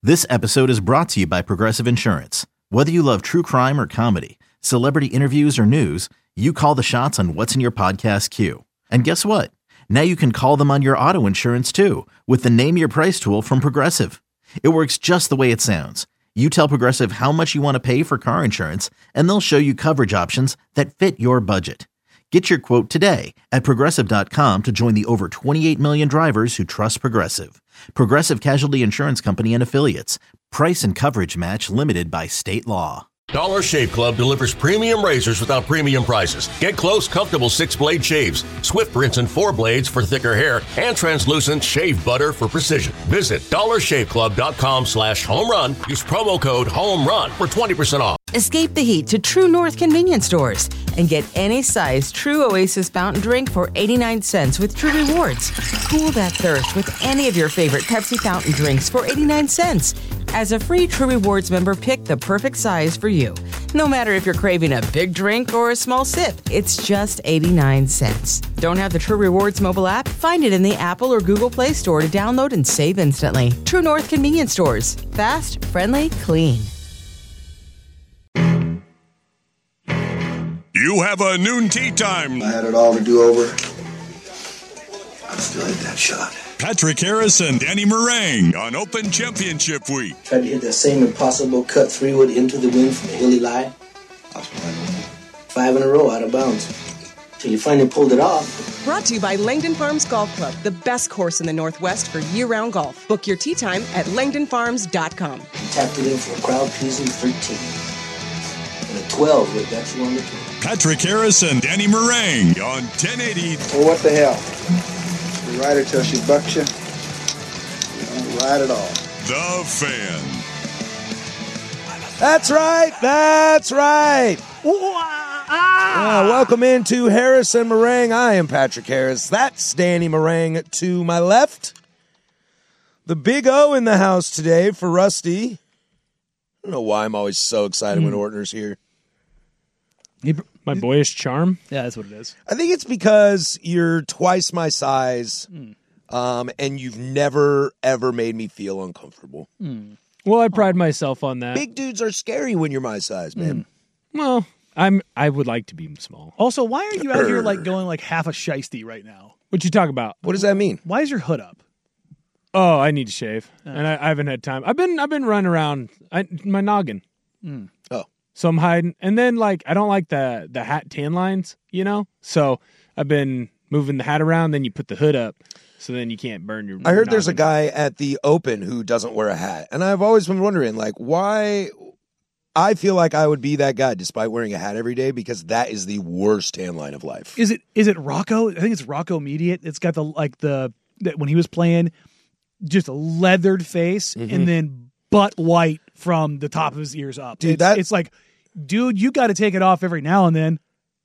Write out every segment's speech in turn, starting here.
This episode is brought to you by Progressive Insurance. Whether you love true crime or comedy, celebrity interviews or news, you call the shots on what's in your podcast queue. And guess what? Now you can call them on your auto insurance too with the Name Your Price tool from Progressive. It works just the way it sounds. You tell Progressive how much you want to pay for car insurance, and they'll show you coverage options that fit your budget. Get your quote today at Progressive.com to join the over 28 million drivers who trust Progressive. Progressive Casualty Insurance Company and Affiliates. Price and coverage match limited by state law. Dollar Shave Club delivers premium razors without premium prices. Get close, comfortable 6-blade shaves, Swift rinse and 4 blades for thicker hair, and translucent shave butter for precision. Visit dollarshaveclub.com/home-run. Use promo code HOME-RUN for 20% off. Escape the heat to True North convenience stores and get any size True Oasis fountain drink for 89 cents with True Rewards. Cool that thirst with any of your favorite Pepsi fountain drinks for 89 cents. As a free True Rewards member, pick the perfect size for you. No matter if you're craving a big drink or a small sip, it's just 89 cents. Don't have the True Rewards mobile app? Find it in the Apple or Google Play Store to download and save instantly. True North convenience stores. Fast, friendly, clean. You have a noon tea time. I had it all to do over. I still hit that shot. Patrick Harris and Danny Meringue on Open Championship Week. Tried to hit that same impossible cut 3-wood into the wind from the hilly lie. 5 in a row out of bounds. Till you finally pulled it off. Brought to you by Langdon Farms Golf Club, the best course in the Northwest for year-round golf. Book your tee time at langdonfarms.com. You tapped it in for a crowd-pleasing 13. And a 12 would got you on the tour. Patrick Harris and Danny Meringue on 1080. Well, what the hell? You ride her till she bucks you. You don't ride at all. The Fan. That's right. That's right. Welcome into Harris and Meringue. I am Patrick Harris. That's Danny Meringue to my left. The Big O in the house today for Rusty. I don't know why I'm always so excited when Ortner's here. My boyish charm? Yeah, that's what it is. I think it's because you're twice my size, and you've never, ever made me feel uncomfortable. Well, I pride myself on that. Big dudes are scary when you're my size, man. Well, I would like to be small. Also, why are you out here like going like half a shiesty right now? What you talk about? What does that mean? Why is your hood up? Oh, I need to shave, and I haven't had time. I've been running around my noggin. Oh. So I'm hiding. And then, like, I don't like the hat tan lines, you know? So I've been moving the hat around, then you put the hood up, so then you can't burn your I heard noggin. there's a guy at the Open who doesn't wear a hat. And I've always been wondering, like, why I feel like I would be that guy despite wearing a hat every day, because that is the worst tan line of life. Is it Rocco? I think it's Rocco Mediate. It's got that when he was playing, just a leathered face and then butt white from the top of his ears up. Dude, it's like, dude, you got to take it off every now and then.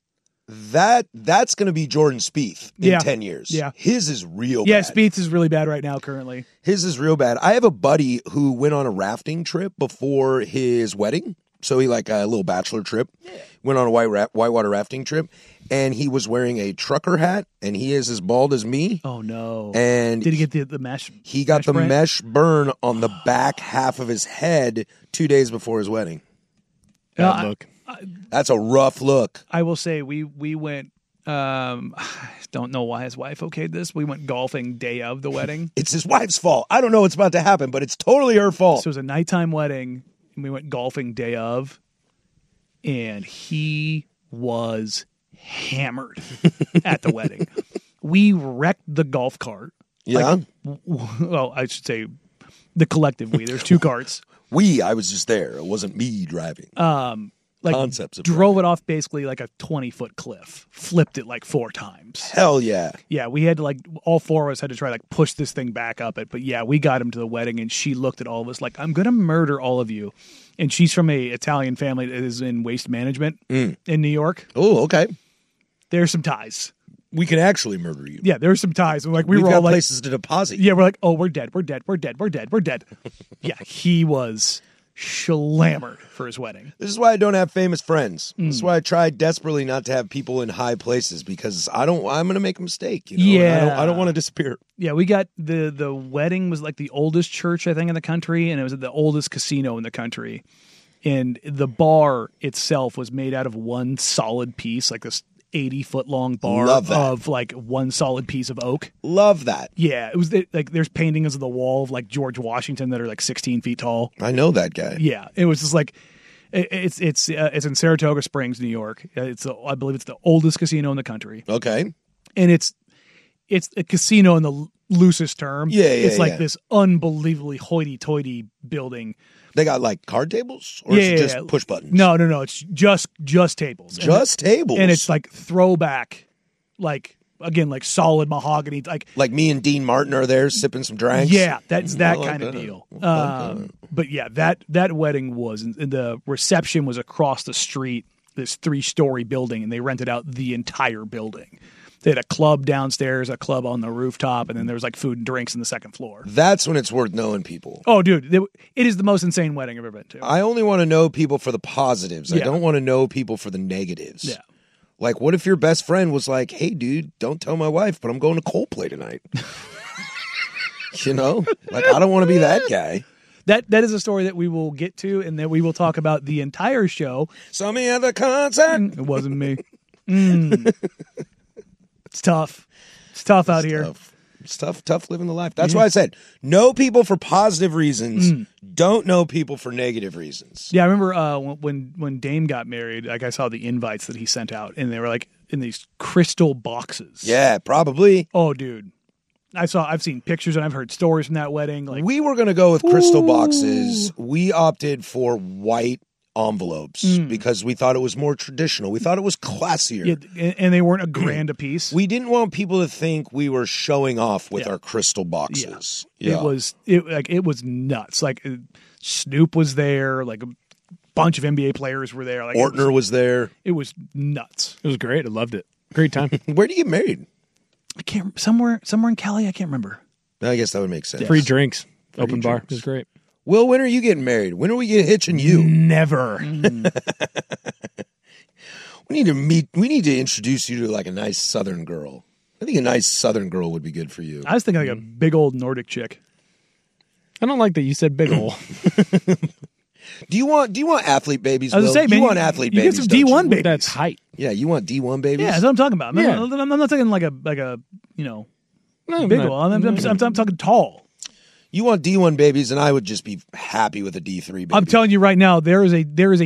That's going to be Jordan Spieth in 10 years. Yeah. His is real Yeah, bad. Spieth is really bad right now currently. His is real bad. I have a buddy who went on a rafting trip before his wedding. So he like a little bachelor trip. Went on a whitewater rafting trip. And he was wearing a trucker hat. And he is as bald as me. Oh, no. And did he get the mesh? He got the burn? mesh burn on the back half of his head 2 days before his wedding. Bad look. That's a rough look. I will say we went, don't know why his wife okayed this. We went golfing day of the wedding. It's his wife's fault. I don't know what's about to happen, but it's totally her fault. So it was a nighttime wedding, and we went golfing day of, and he was hammered at the wedding. We wrecked the golf cart. Yeah? Well, I should say the collective we. There's 2 carts. I was just there. It wasn't me driving. Concepts of drove it off basically like a 20-foot cliff. Flipped it like 4 times. Hell yeah. Yeah, we had to all 4 of us had to try to push this thing back up it. But yeah, we got him to the wedding, and she looked at all of us like, I'm going to murder all of you. And she's from a Italian family that is in waste management in New York. Oh, okay. There's some ties. We can actually murder you. Yeah, there's some ties. We've were all got places to deposit. Yeah, we're like, oh, we're dead. Yeah, he was slammered for his wedding. This is why I don't have famous friends. This is why I try desperately not to have people in high places, because I'm going to make a mistake. You know? Yeah. And I don't want to disappear. Yeah, we got the wedding was like the oldest church, I think, in the country, and it was at the oldest casino in the country. And the bar itself was made out of one solid piece, like this 80-foot long bar of like one solid piece of oak. Love that. Yeah, it was like there's paintings of the wall of like George Washington that are like 16 feet tall. I know that guy. Yeah, it was just like it's in Saratoga Springs, New York. I believe it's the oldest casino in the country. Okay, and it's a casino in the loosest term. It's like this unbelievably hoity-toity building. They got like card tables, or is it just push buttons? No. It's just tables. Tables, and it's like throwback, like again, like solid mahogany, like me and Dean Martin are there sipping some drinks. Yeah, that's that kind of deal. But yeah, that wedding was, and the reception was across the street, this 3-story building, and they rented out the entire building. They had a club downstairs, a club on the rooftop, and then there was like food and drinks on the second floor. That's when it's worth knowing people. Oh, dude, it is the most insane wedding I've ever been to. I only want to know people for the positives. Yeah. I don't want to know people for the negatives. Yeah. Like, what if your best friend was like, hey, dude, don't tell my wife, but I'm going to Coldplay tonight. You know? Like, I don't want to be that guy. That is a story that we will get to, and that we will talk about the entire show. Saw me at the concert. It wasn't me. It's tough. It's tough out here. It's tough living the life. That's why I said, know people for positive reasons. Don't know people for negative reasons. Yeah, I remember when Dame got married, like I saw the invites that he sent out, and they were like in these crystal boxes. Yeah, probably. Oh, dude. I've seen pictures and I've heard stories from that wedding. Like, we were going to go with crystal boxes. We opted for white envelopes because we thought it was more traditional. We thought it was classier. Yeah, and they weren't a grand a piece. We didn't want people to think we were showing off with our crystal boxes. Yeah. It was nuts. Like Snoop was there, like a bunch of NBA players were there. Like Ortner was there. It was nuts. It was great. I loved it. Great time. Where do you get married? I can't somewhere in Cali, I can't remember. I guess that would make sense. Yes. Free drinks. Open bar. It was great. Will, when are you getting married? When are we hitching you? Never. We need to introduce you to like a nice Southern girl. I think a nice Southern girl would be good for you. I was thinking like a big old Nordic chick. I don't like that you said big ol'. Do you want athlete babies? I was going to say, man, you want athlete you babies? get some D1 babies. That's height. Yeah, you want D1 babies? Yeah, that's what I'm talking about. Yeah. I'm not talking like a big not- one. I'm talking tall. You want D1 babies, and I would just be happy with a D3 baby. I'm telling you right now, there is a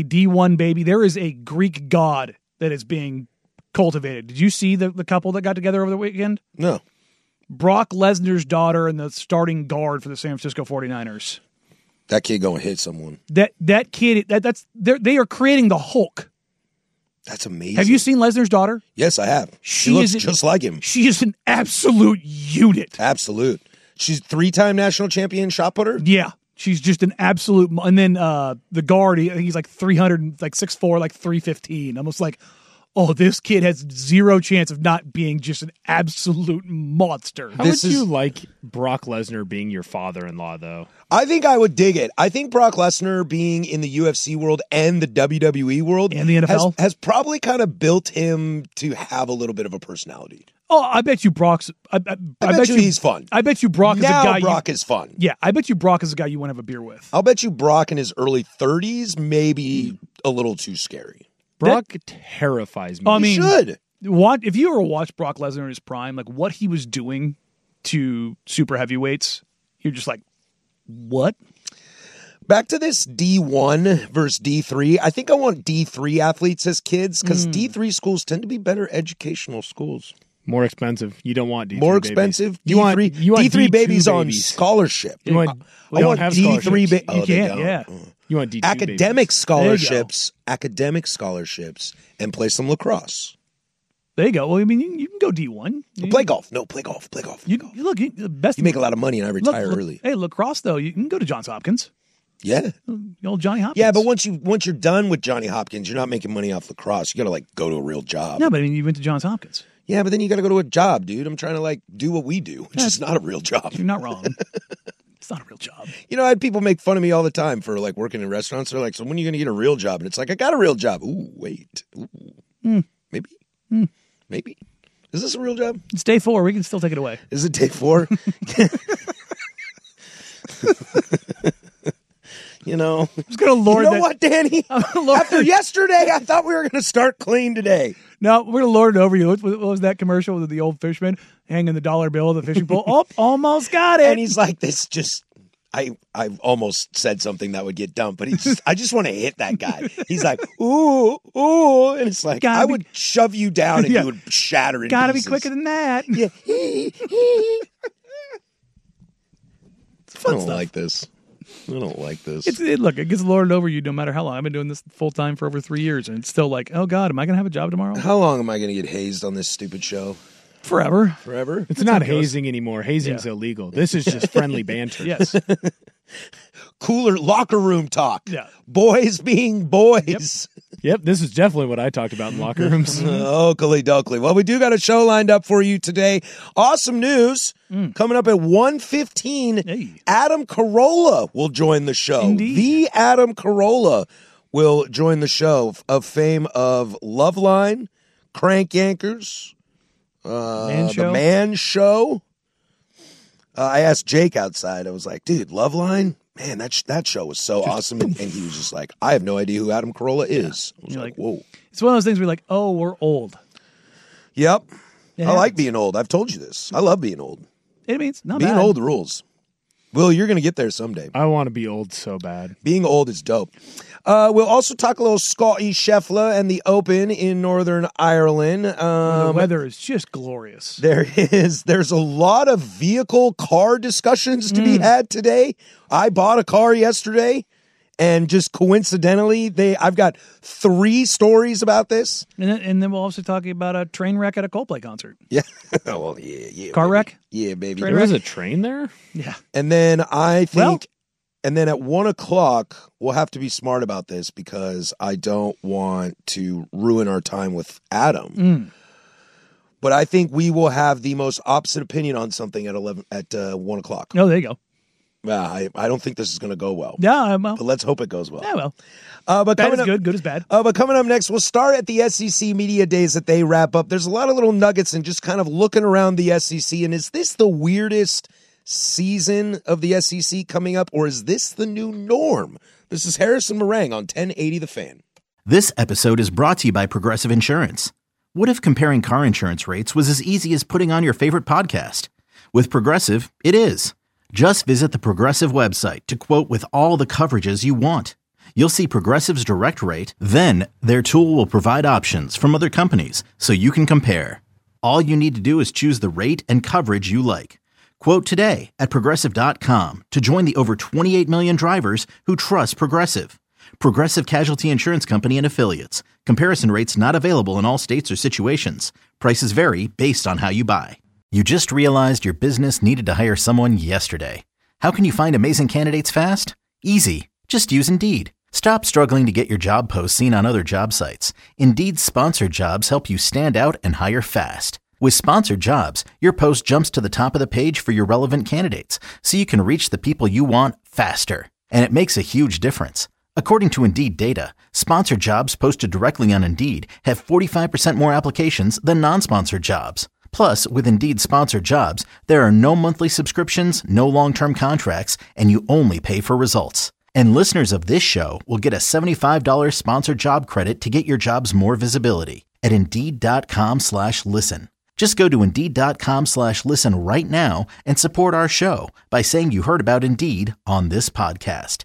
D1 baby. There is a Greek god that is being cultivated. Did you see the couple that got together over the weekend? No. Brock Lesnar's daughter and the starting guard for the San Francisco 49ers. That kid going to hit someone. That kid, they are creating the Hulk. That's amazing. Have you seen Lesnar's daughter? Yes, I have. She looks just like him. She is an absolute unit. Absolute. She's 3-time national champion shot putter? Yeah. She's just an absolute. And then the guard, he's like 300, like 6'4", like 315. Almost like, oh, this kid has zero chance of not being just an absolute monster. How would you like Brock Lesnar being your father-in-law, though? I think I would dig it. I think Brock Lesnar being in the UFC world and the WWE world and the NFL has probably kind of built him to have a little bit of a personality. Oh, I bet you Brock's. I bet you he's fun. I bet you Brock is a guy. Brock is fun. Yeah, I bet you Brock is a guy you want to have a beer with. I'll bet you Brock in his early 30s maybe a little too scary. Brock terrifies me. I mean, should. If you ever watched Brock Lesnar in his prime, like what he was doing to super heavyweights, you're just like, what? Back to this D1 versus D3. I think I want D3 athletes as kids because D3 schools tend to be better educational schools. More expensive. You don't want D3 More babies. expensive. You want D3 babies on babies. scholarship. You want, I want D3 babies. You can't. Yeah. You want D2 academic babies. scholarships. Academic scholarships and play some lacrosse. There you go. Well, I mean, you can go D1. Play golf. No, play golf. Play golf. You the best. You make a lot of money and I retire early. Hey, lacrosse though, you can go to Johns Hopkins. Yeah. The old Johnny Hopkins. Yeah, but once you're done with Johnny Hopkins, you're not making money off lacrosse. You got to like go to a real job. No, but I mean, you went to Johns Hopkins. Yeah, but then you got to go to a job, dude. I'm trying to like do what we do, which is not a real job. You're not wrong. It's not a real job. You know, I had people make fun of me all the time for like working in restaurants. They're like, so when are you going to get a real job? And it's like, I got a real job. Ooh, wait. Ooh. Maybe. Maybe. Is this a real job? It's day 4. We can still take it away. Is it day 4? You know, I'm just gonna lord you know what, Danny? After yesterday, I thought we were going to start clean today. No, we're gonna lord it over you. What was that commercial with the old fisherman hanging the dollar bill of the fishing pole? Oh, almost got it. And he's like, "This just." I almost said something that would get dumped, but I just want to hit that guy. He's like, ooh, and it's like I would shove you down and you would shatter in Gotta pieces. be quicker than that. Yeah. It's fun I don't stuff. like this. I don't like this. Look, it gets lorded over you no matter how long. I've been doing this full time for over 3 years, and it's still like, oh God, am I going to have a job tomorrow? How long am I going to get hazed on this stupid show? Forever. Forever? It's not hazing anymore. Hazing's illegal. This is just friendly banter. Yes. Cooler locker room talk. Yeah. Boys being boys. Yep, this is definitely what I talked about in locker rooms. Oakley dokley. Well, we do got a show lined up for you today. Awesome news. Coming up at 1:15, Hey. Adam Carolla will join the show. Indeed. The Adam Carolla will join the show of fame of Loveline, Crank Yankers, The Man Show. I asked Jake outside. I was like, dude, Loveline? Man, that show was so awesome. And he was just like, I have no idea who Adam Carolla is. I was You're like, whoa. It's one of those things where you're like, oh, we're old. Yep. It I like happens. being old. I've told you this. I love being old. It means not Being bad. old rules. Will, you're going to get there someday. I want to be old so bad. Being old is dope. We'll also talk a little Scotty Scheffler and the Open in Northern Ireland. The weather is just glorious. There's a lot of car discussions to be had today. I bought a car yesterday, and just coincidentally, I've got 3 stories about this. And then we'll also talk about a train wreck at a Coldplay concert. Yeah. Well, yeah. Car baby. wreck? Yeah, baby. There was a train there? Yeah. And then and then at 1:00, we'll have to be smart about this because I don't want to ruin our time with Adam. But I think we will have the most opposite opinion on something at 1:00. Oh, there you go. I don't think this is going to go well. Yeah, well. But let's hope it goes well. Yeah, well. But Bad is good, good is bad. But coming up next, we'll start at the SEC Media Days that they wrap up. There's a lot of little nuggets and just kind of looking around the SEC. And is this the weirdest season of the SEC coming up, or is this the new norm? This is Harrison Meringue on 1080 The Fan. This episode is brought to you by Progressive Insurance. What if comparing car insurance rates was as easy as putting on your favorite podcast? With Progressive, it is. Just visit the Progressive website to quote with all the coverages you want. You'll see Progressive's direct rate, then their tool will provide options from other companies so you can compare. All you need to do is choose the rate and coverage you like. Quote today at Progressive.com to join the over 28 million drivers who trust Progressive. Progressive Casualty Insurance Company and Affiliates. Comparison rates not available in all states or situations. Prices vary based on how you buy. You just realized your business needed to hire someone yesterday. How can you find amazing candidates fast? Easy. Just use Indeed. Stop struggling to get your job posts seen on other job sites. Indeed's sponsored jobs help you stand out and hire fast. With sponsored jobs, your post jumps to the top of the page for your relevant candidates, so you can reach the people you want faster. And it makes a huge difference. According to Indeed data, sponsored jobs posted directly on Indeed have 45% more applications than non-sponsored jobs. Plus, with Indeed sponsored jobs, there are no monthly subscriptions, no long-term contracts, and you only pay for results. And listeners of this show will get a $75 sponsored job credit to get your jobs more visibility at Indeed.com/listen. Just go to Indeed.com/listen right now and support our show by saying you heard about Indeed on this podcast.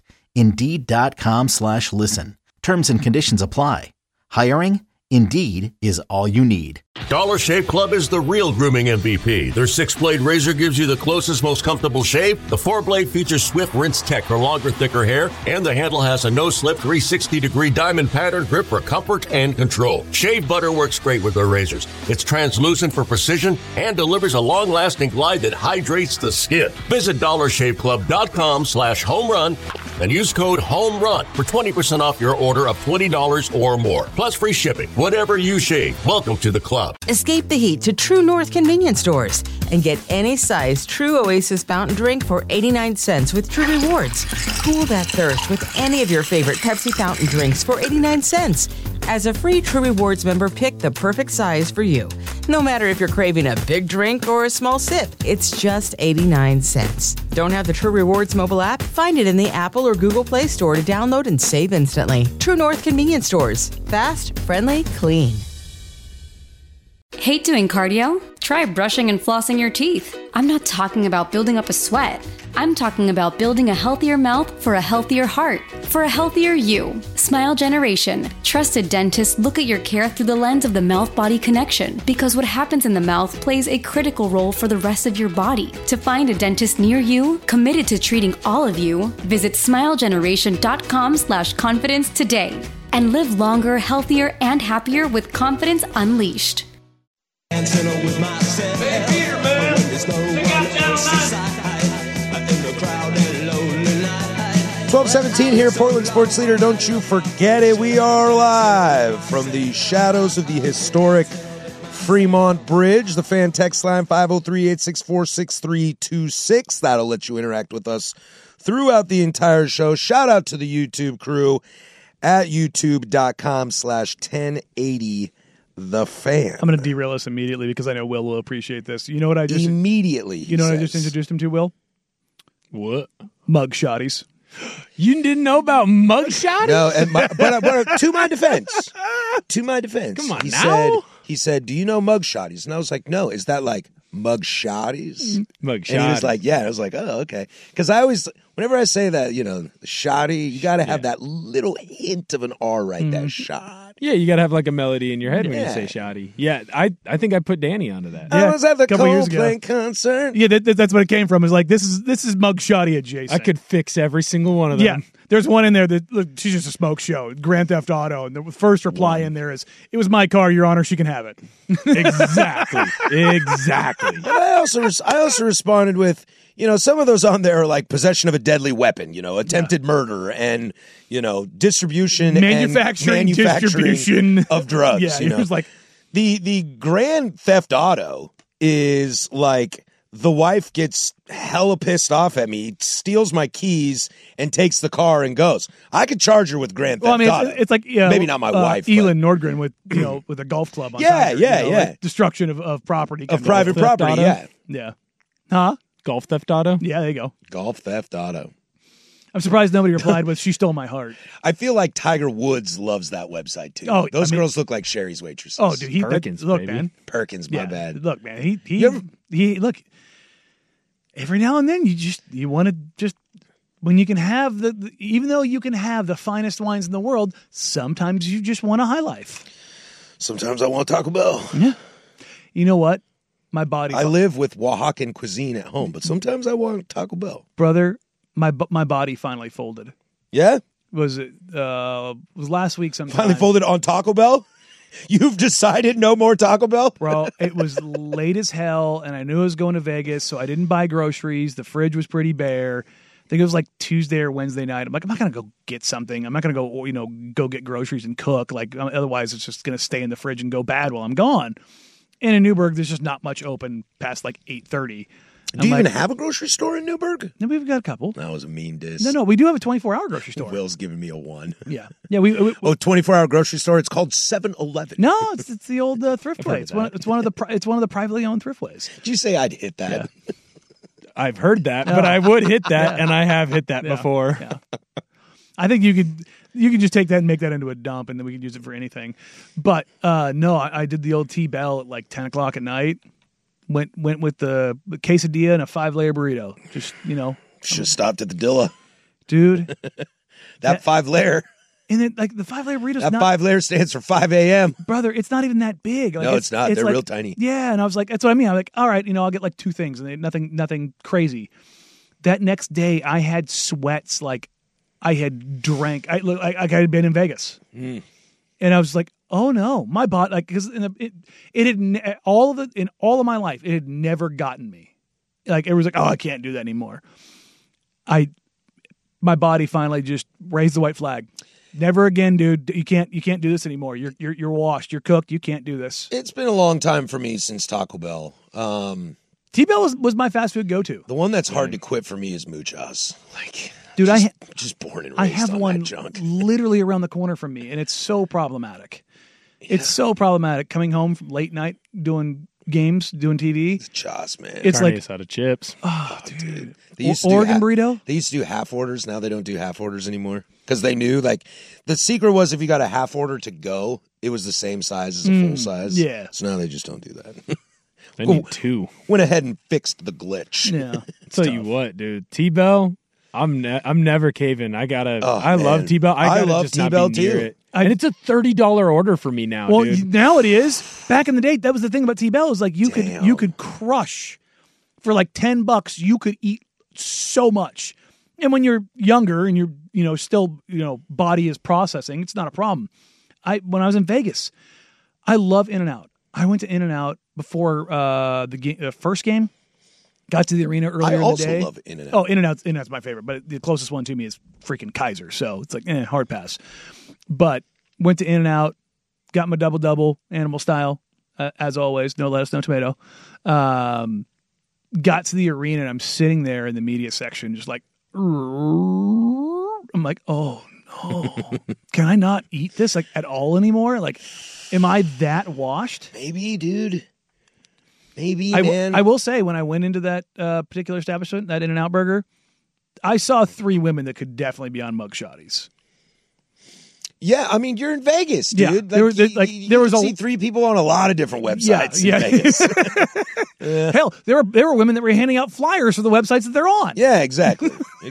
Indeed.com/listen. Terms and conditions apply. Hiring? Indeed is all you need. Dollar Shave Club is the real grooming MVP. Their 6-blade razor gives you the closest, most comfortable shave. The 4-blade features Swift Rinse Tech for longer, thicker hair. And the handle has a no-slip 360-degree diamond pattern grip for comfort and control. Shave butter works great with their razors. It's translucent for precision and delivers a long-lasting glide that hydrates the skin. Visit DollarShaveClub.com/home run and use code HOMERUN for 20% off your order of $20 or more. Plus free shipping. Whatever you shave, welcome to the club. Escape the heat to True North convenience stores and get any size True Oasis fountain drink for 89 cents with True Rewards. Cool that thirst with any of your favorite Pepsi fountain drinks for 89 cents. As a free True Rewards member, pick the perfect size for you. No matter if you're craving a big drink or a small sip, it's just 89 cents. Don't have the True Rewards mobile app? Find it in the Apple or Google Play Store to download and save instantly. True North convenience stores. Fast, friendly, clean. Hate doing cardio? Try brushing and flossing your teeth. I'm not talking about building up a sweat. I'm talking about building a healthier mouth for a healthier heart, for a healthier you. Smile Generation. Trusted dentists look at your care through the lens of the mouth-body connection, because what happens in the mouth plays a critical role for the rest of your body. To find a dentist near you, committed to treating all of you, visit smilegeneration.com/confidence today and live longer, healthier, and happier with confidence unleashed. 12:17 here, Portland Sports Leader. Don't you forget it. We are live from the shadows of the historic Fremont Bridge. The fan text line 503-864-6326. That'll let you interact with us throughout the entire show. Shout out to the YouTube crew at youtube.com/1080. The Fan. I'm going to derail us immediately because I know Will appreciate this. You know what I just immediately? You know what I just introduced him to, Will? What? Mug shotties. You didn't know about mug shotties? No, but to my defense, come on he said, "Do you know mug shotties?" And I was like, "No, is that like mug shotties?" Mug shotties. And he was like, "Yeah." I was like, "Oh, okay." Because I always, whenever I say that, shoddy, you got to have that little hint of an R right there, shot. Yeah, you got to have like a melody in your head when you say shoddy. Yeah, I think I put Danny onto that. I was at the couple years ago. Coldplay concert. Yeah, that's what it came from. Is like this is mug shotty adjacent. I could fix every single one of them. Yeah, there's one in there that look, she's just a smoke show. Grand Theft Auto, and the first reply in there is, "It was my car, Your Honor. She can have it." Exactly. And I also responded with, some of those on there are like possession of a deadly weapon, attempted murder and, distribution manufacturing distribution of drugs. Yeah, it was like the Grand Theft Auto is like the wife gets hella pissed off at me, steals my keys, and takes the car and goes. I could charge her with Grand Theft Auto. It's like maybe not my wife. Elin Nordgren with with a golf club on top. Like destruction of property, of private property. Yeah. Huh? Golf Theft Auto? Yeah, there you go. Golf Theft Auto. I'm surprised nobody replied with, "She stole my heart." I feel like Tiger Woods loves that website too. Oh, those girls look like Sherry's waitresses. Oh, dude, Perkins, look, baby. man. Perkins, my bad. Look, man, he look. Every now and then, you want to just, when you can have even though you can have the finest wines in the world, sometimes you just want a high life. Sometimes I want Taco Bell. Yeah. You know what? My body. I live with Oaxacan cuisine at home, but sometimes I want Taco Bell. Brother, my body finally folded. Yeah? Was last week sometime. Finally folded on Taco Bell? You've decided no more Taco Bell? Bro, it was late as hell, and I knew I was going to Vegas, so I didn't buy groceries. The fridge was pretty bare. I think it was like Tuesday or Wednesday night. I'm like, I'm not going to go get something. I'm not going to go get groceries and cook. Like, otherwise it's just going to stay in the fridge and go bad while I'm gone. And in Newburgh, there's just not much open past like 8:30. Do you even have a grocery store in Newburgh? No, we've got a couple. That was a mean diss. No, we do have a 24-hour grocery store. Will's giving me a 1. Yeah. Yeah, we 24-hour grocery store. It's called 7-Eleven. No, it's the old thrift place. It's one of the privately owned thriftways. Did you say I'd hit that? Yeah. I've heard that, but I would hit that, and I have hit that before. Yeah. I think you could just take that and make that into a dump, and then we could use it for anything. But no, I did the old T-Bell at like 10 o'clock at night. Went with the quesadilla and a 5-layer burrito. Just, Should have stopped at the Dilla. Dude. that 5-layer. And then, like, the 5-layer burrito's that 5-layer stands for 5 a.m. Brother, it's not even that big. Like, no, it's not. They're like, real tiny. Yeah, and I was like, that's what I mean. I'm like, all right, I'll get like 2 things, and nothing crazy. That next day, I had sweats like I had drank. I had been in Vegas. And I was like, oh no, my body, like, because it had all of my life, it had never gotten me. Like, it was like, oh, I can't do that anymore. my body finally just raised the white flag. Never again, dude. You can't do this anymore. You're washed. You're cooked. You can't do this. It's been a long time for me since Taco Bell. T-Bell was my fast food go-to. The one that's hard to quit for me is Muchas. Like, dude, just born and raised I have on one that junk. literally around the corner from me, and it's so problematic. Yeah. It's so problematic coming home from late night doing games, doing TV. It's Joss, man. It's Carnitas out of chips. Oh, dude. They used to Oregon burrito? They used to do half orders. Now they don't do half orders anymore. Because they knew, like, the secret was if you got a half order to go, it was the same size as a full size. Yeah. So now they just don't do that. I need 2. Went ahead and fixed the glitch. Yeah. Tell you what, dude. T-Bell, I'm never caving. I love T-Bell. I love just T-Bell not be near too. it. And it's a $30 order for me now, Well, dude. now it is. Back in the day, that was the thing about T-Bell is like you could crush for like $10. You could eat so much, and when you're younger and you're still body is processing, it's not a problem. When I was in Vegas, I love In-N-Out. I went to In-N-Out before the first game. Got to the arena earlier in the day. I also love In-N-Out. Oh, In-N-Out's my favorite, but the closest one to me is freaking Kaiser. So it's like, hard pass. But went to In-N-Out, got my double-double, animal style, as always. No lettuce, no tomato. Got to the arena, and I'm sitting there in the media section just like, I'm like, oh, no. Can I not eat this like at all anymore? Like, am I that washed? Maybe, dude. Maybe, man. I will say, when I went into that particular establishment, that In-N-Out burger, I saw 3 women that could definitely be on mugshotties. Yeah, I mean, you're in Vegas, dude. Yeah, there was see 3 people on a lot of different websites in Vegas. Hell, there were women that were handing out flyers for the websites that they're on. Yeah, exactly.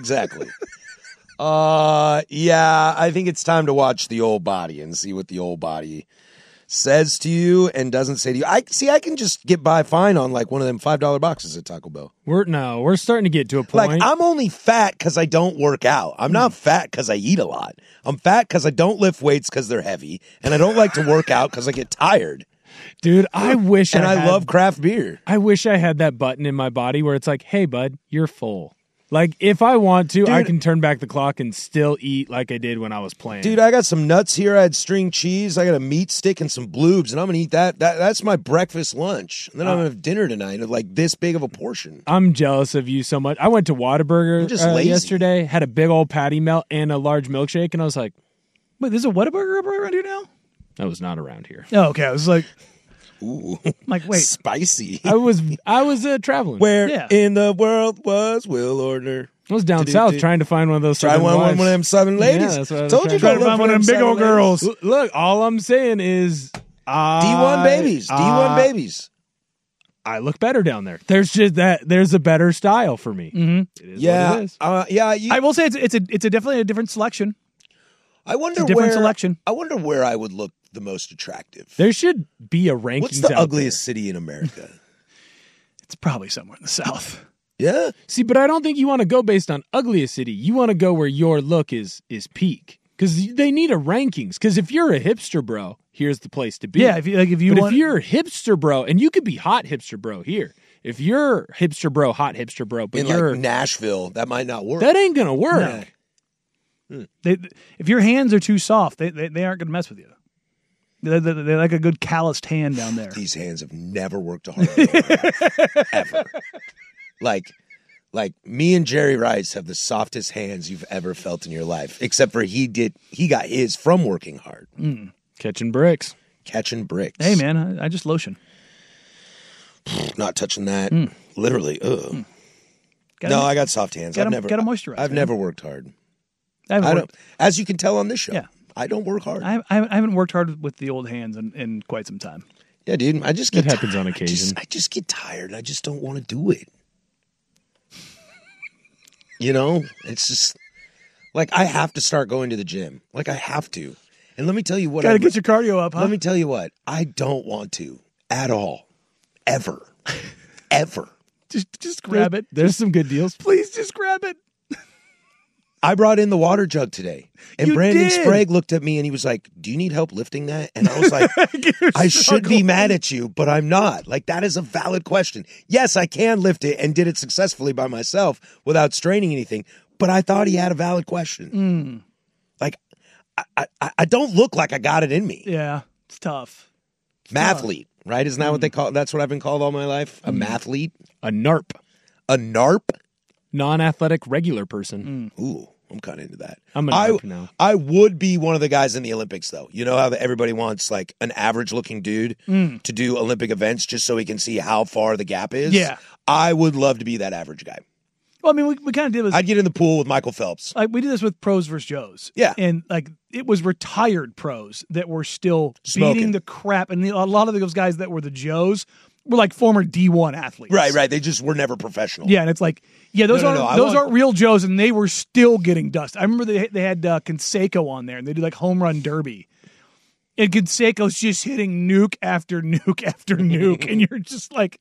Yeah, I think it's time to watch The Old Body and see what The Old Body says to you and doesn't say to you. I can just get by fine on like one of them $5 boxes at Taco Bell. We're starting to get to a point. Like, I'm only fat because I don't work out. I'm not fat because I eat a lot. I'm fat because I don't lift weights because they're heavy, and I don't like to work out because I get tired. Dude, I wish I love craft beer. I wish I had that button in my body where it's like, hey, bud, you're full. Like, if I want to, I can turn back the clock and still eat like I did when I was playing. Dude, I got some nuts here. I had string cheese. I got a meat stick and some bloobs, and I'm going to eat that. That's my breakfast lunch. And then I'm going to have dinner tonight of like this big of a portion. I'm jealous of you so much. I went to Whataburger yesterday, had a big old patty melt and a large milkshake, and I was like, wait, there's a Whataburger up around here now? That was not around here. Oh, okay. I was like, ooh, like, wait, spicy. I was traveling. Where in the world was Will Ordner? I was down south trying to find one of those. Try one of them Southern ladies. Yeah, that's what I was Told you trying to find one of them big old girls. Look, all I'm saying is D1 babies. D1 babies. I look better down there. There's just that. There's a better style for me. Mm-hmm. It is what it is. I will say it's definitely a different selection. I wonder selection. I wonder where I would look the most attractive. There should be a ranking. What's the ugliest city in America? It's probably somewhere in the South. Yeah. See, but I don't think you want to go based on ugliest city. You want to go where your look is peak. Because they need a rankings. Because if you're a hipster bro, here's the place to be. Yeah, if you're a hipster bro, and you could be hot hipster bro here. If you're hipster bro, hot hipster bro, but in you're like Nashville, that might not work. That ain't gonna work. No. If your hands are too soft, they aren't gonna mess with you. They're like a good calloused hand down there. These hands have never worked a hard ever. Like me and Jerry Rice have the softest hands you've ever felt in your life, except for he got his from working hard. Catching bricks. Hey man, I just lotion. Not touching that. Literally. Ugh. I got soft hands. Gotta moisturize. I've never worked hard. I don't. As you can tell on this show. Yeah. I don't work hard. I haven't worked hard with the old hands in quite some time. Yeah, dude. I just get it happens on occasion. I just get tired. I just don't want to do it. You know, it's just like I have to start going to the gym. Like I have to. And let me tell you what. Gotta get your cardio up, huh? Let me tell you what. I don't want to at all. Ever. Ever. Just grab it. There's some good deals. Please just grab it. I brought in the water jug today. And Brandon Sprague looked at me and he was like, do you need help lifting that? And I was like, I should be mad at you, but I'm not. Like, that is a valid question. Yes, I can lift it and did it successfully by myself without straining anything. but I thought he had a valid question. Like, I don't look like I got it in me. Yeah, it's tough. Mathlete, right? Isn't that what they call it? That's what I've been called all my life? A mathlete? A NARP. A NARP? Non-athletic regular person. Ooh, I'm kind of into that. I'm a NARP now. I would be one of the guys in the Olympics, though. You know how everybody wants, like, an average-looking dude to do Olympic events just so he can see how far the gap is? Yeah. I would love to be that average guy. Well, I mean, we kind of did this. I'd get in the pool with Michael Phelps. Like, we did this with pros versus Joes. Yeah. And, like, it was retired pros that were still Smoking. beating the crap. And a lot of those guys that were the Joes were, like, former D1 athletes. Right. They just were never professional. Yeah, and it's like, those aren't real Joes, and they were still getting dust. I remember they had Canseco on there, and they did, like, home run derby. And Canseco's just hitting nuke after nuke after nuke, and you're just like,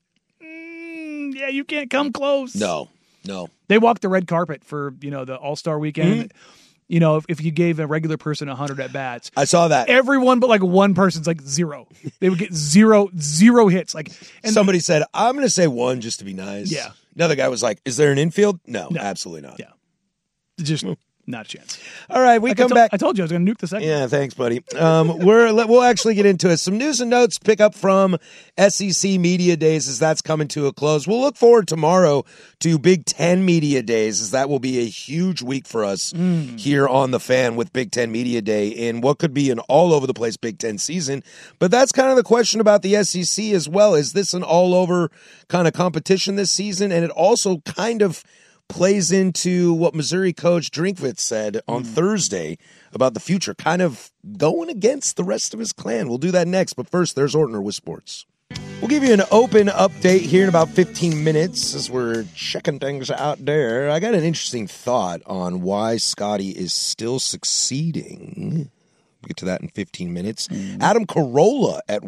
yeah, you can't come close. No. They walked the red carpet for, the All-Star weekend. If you gave a regular person 100 at-bats. I saw that. Everyone but like one person's like 0. They would get zero hits. Like, and somebody said, I'm going to say 1 just to be nice. Yeah. Another guy was like, is there an infield? No, absolutely not. Yeah. Just not a chance. All right, we come back. I told you I was going to nuke the second. Yeah, thanks, buddy. We'll actually get into it. Some news and notes pick up from SEC Media Days as that's coming to a close. We'll look forward tomorrow to Big Ten Media Days as that will be a huge week for us here on The Fan with Big Ten Media Day in what could be an all-over-the-place Big Ten season. But that's kind of the question about the SEC as well. Is this an all-over kind of competition this season? And it also kind of plays into what Missouri coach Drinkwitz said on Thursday about the future, kind of going against the rest of his clan. We'll do that next, but first, there's Ortner with sports. We'll give you an open update here in about 15 minutes as we're checking things out there. I got an interesting thought on why Scotty is still succeeding. We'll get to that in 15 minutes. Adam Carolla at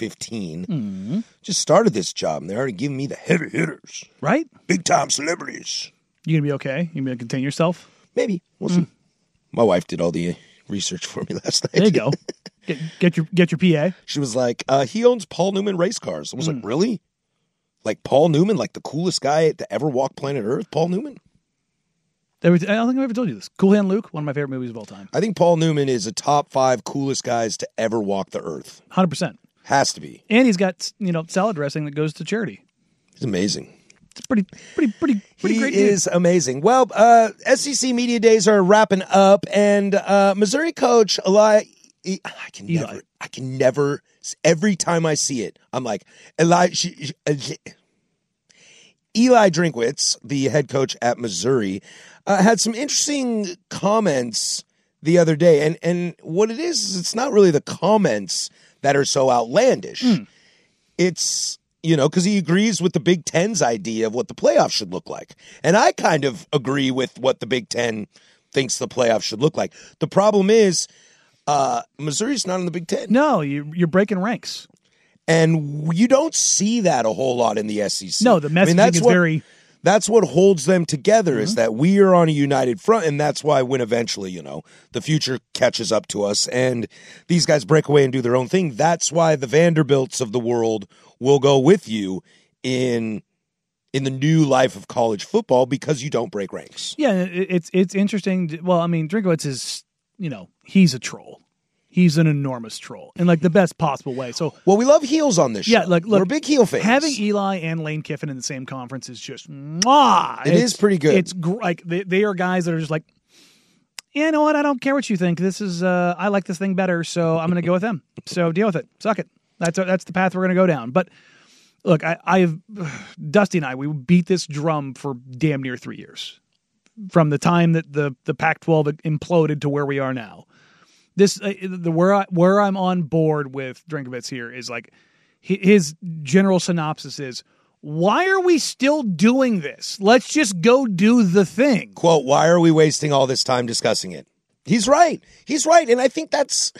1:15 just started this job, and they're already giving me the heavy hitters. Right? Big-time celebrities. You going to be okay? You going to contain yourself? Maybe. We'll see. My wife did all the research for me last night. There you go. Get your PA. She was like, he owns Paul Newman race cars. I was like, really? Like Paul Newman, like the coolest guy to ever walk planet Earth? Paul Newman? I don't think I've ever told you this. Cool Hand Luke, one of my favorite movies of all time. I think Paul Newman is a top 5 coolest guys to ever walk the earth. 100%. Has to be. And he's got, salad dressing that goes to charity. He's amazing. It's pretty great. He is amazing. Well, SEC Media Days are wrapping up, and Missouri coach Eli, I can never, every time I see it, I'm like, Eli Drinkwitz, the head coach at Missouri, had some interesting comments the other day, and what it is it's not really the comments that are so outlandish. It's because he agrees with the Big Ten's idea of what the playoffs should look like. And I kind of agree with what the Big Ten thinks the playoffs should look like. The problem is Missouri's not in the Big Ten. No, you're breaking ranks. And you don't see that a whole lot in the SEC. No, the messaging is very... That's what holds them together is that we are on a united front, and that's why when eventually, the future catches up to us and these guys break away and do their own thing, that's why the Vanderbilts of the world will go with you in the new life of college football because you don't break ranks. Yeah, it's interesting. Well, I mean, Drinkwitz is, he's a troll. He's an enormous troll in like the best possible way. So, well, we love heels on this show. Yeah, look, we're big heel fans. Having Eli and Lane Kiffin in the same conference is just mwah. It is pretty good. It's like they are guys that are just like, yeah, you know what? I don't care what you think. This is I like this thing better, so I'm going to go with them. So deal with it. Suck it. That's the path we're going to go down. But look, I've Dusty and we beat this drum for damn near 3 years from the time that the Pac-12 imploded to where we are now. This where I'm on board with Drinkwitz here is like his general synopsis is, why are we still doing this? Let's just go do the thing. Quote, why are we wasting all this time discussing it? He's right. And I think that's,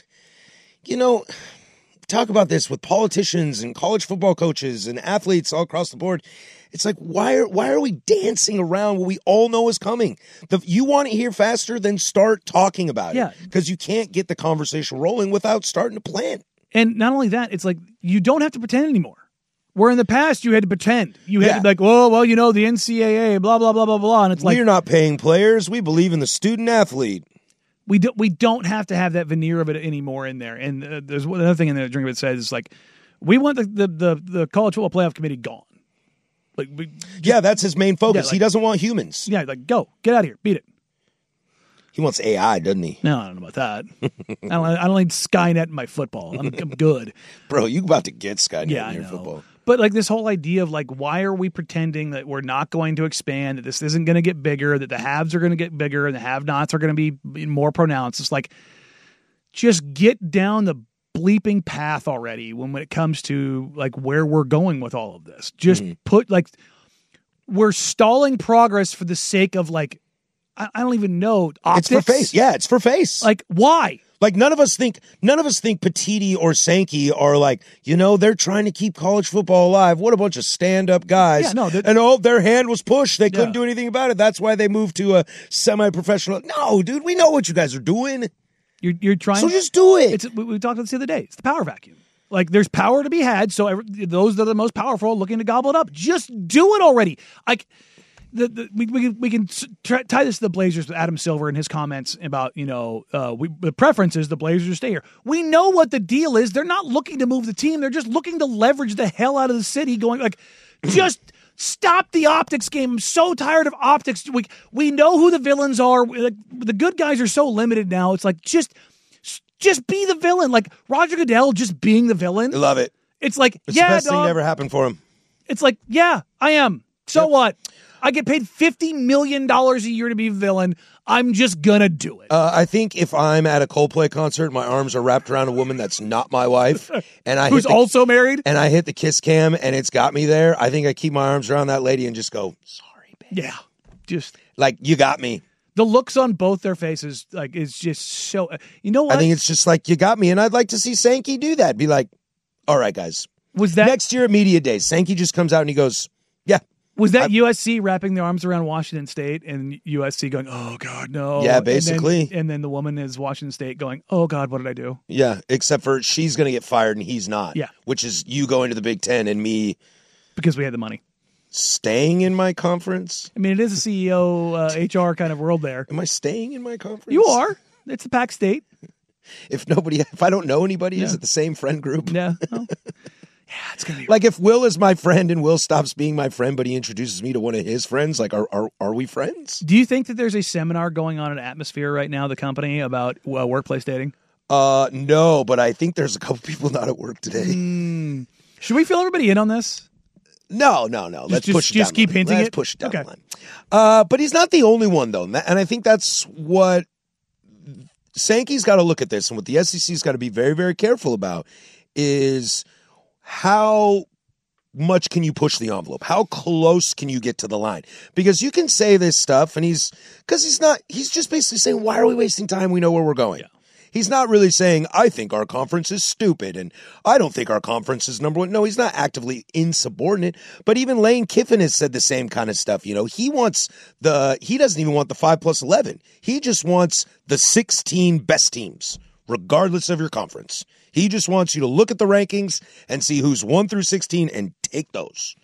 talk about this with politicians and college football coaches and athletes all across the board. It's like, why are we dancing around what we all know is coming? You want it here faster, then start talking about it. Because you can't get the conversation rolling without starting to plan. And not only that, it's like, you don't have to pretend anymore. Where in the past you had to pretend. You had to be like, well, you know, the NCAA, blah, blah, blah, blah, blah. And it's like, we're not paying players. We believe in the student athlete. We don't have to have that veneer of it anymore in there. And there's another thing in there Drinkwitz says is like, we want the college football playoff committee gone. Like, that's his main focus. He doesn't want humans. Yeah, like, go. Get out of here. Beat it. He wants AI, doesn't he? No, I don't know about that. I don't need Skynet in my football. I'm good. Bro, you about to get Skynet in your football. But like this whole idea of like, why are we pretending that we're not going to expand, that this isn't going to get bigger, that the haves are going to get bigger and the have-nots are going to be more pronounced? It's like, just get down the bleeping path already when it comes to like where we're going with all of this. Just put like, we're stalling progress for the sake of like, I don't even know, optics. It's for face. Yeah, it's for face. Like, why? Like none of us think Petiti or Sankey are like, you know, they're trying to keep college football alive. What a bunch of stand-up guys. Yeah, no, and their hand was pushed. They couldn't do anything about it. That's why they moved to a semi-professional. No, dude, we know what you guys are doing. You're trying. So just do it. We talked about this the other day. It's the power vacuum. Like there's power to be had. So those that are the most powerful looking to gobble it up. Just do it already. Like. We can tie this to the Blazers with Adam Silver and his comments about, you know, the preference is the Blazers stay here. We know what the deal is. They're not looking to move the team. They're just looking to leverage the hell out of the city, going like, just stop the optics game. I'm so tired of optics. We know who the villains are. Like, the good guys are so limited now. It's like, just be the villain. Like Roger Goodell just being the villain. I love it. It's like, it's the best thing to ever happen for him. It's like, yeah, I am. So what? I get paid $50 million a year to be a villain. I'm just going to do it. I think if I'm at a Coldplay concert, my arms are wrapped around a woman that's not my wife. And who's also married? And I hit the kiss cam and it's got me there. I think I keep my arms around that lady and just go, sorry, babe. Yeah. Just like, you got me. The looks on both their faces, like, is just so, you know what? I think it's just like, you got me. And I'd like to see Sankey do that. Be like, all right, guys. Was that next year at Media Days? Sankey just comes out and he goes, yeah. Was that USC wrapping their arms around Washington State and USC going, oh, God, no. Yeah, basically. And then the woman is Washington State going, oh, God, what did I do? Yeah, except for she's going to get fired and he's not. Yeah. Which is you going to the Big Ten and me. Because we had the money. Staying in my conference? I mean, it is a CEO, HR kind of world there. Am I staying in my conference? You are. It's a packed state. If I don't know anybody, is it the same friend group? Yeah. Oh. Yeah, it's gonna be like if Will is my friend and Will stops being my friend, but he introduces me to one of his friends. Like, are we friends? Do you think that there's a seminar going on at Atmosphere right now, the company, about workplace dating? No, but I think there's a couple people not at work today. Should we fill everybody in on this? No. Let's push it down. Just keep hinting Let's it. Push it down the line. But he's not the only one, though, and I think that's what Sankey's got to look at this, and what the SEC's got to be very, very careful about is how much can you push the envelope? How close can you get to the line? Because you can say this stuff and he's just basically saying, why are we wasting time? We know where we're going. Yeah. He's not really saying, I think our conference is stupid and I don't think our conference is number one. No, he's not actively insubordinate, but even Lane Kiffin has said the same kind of stuff. You know, he doesn't even want the 5+11. He just wants the 16 best teams, regardless of your conference. He just wants you to look at the rankings and see who's 1 through 16 and take those.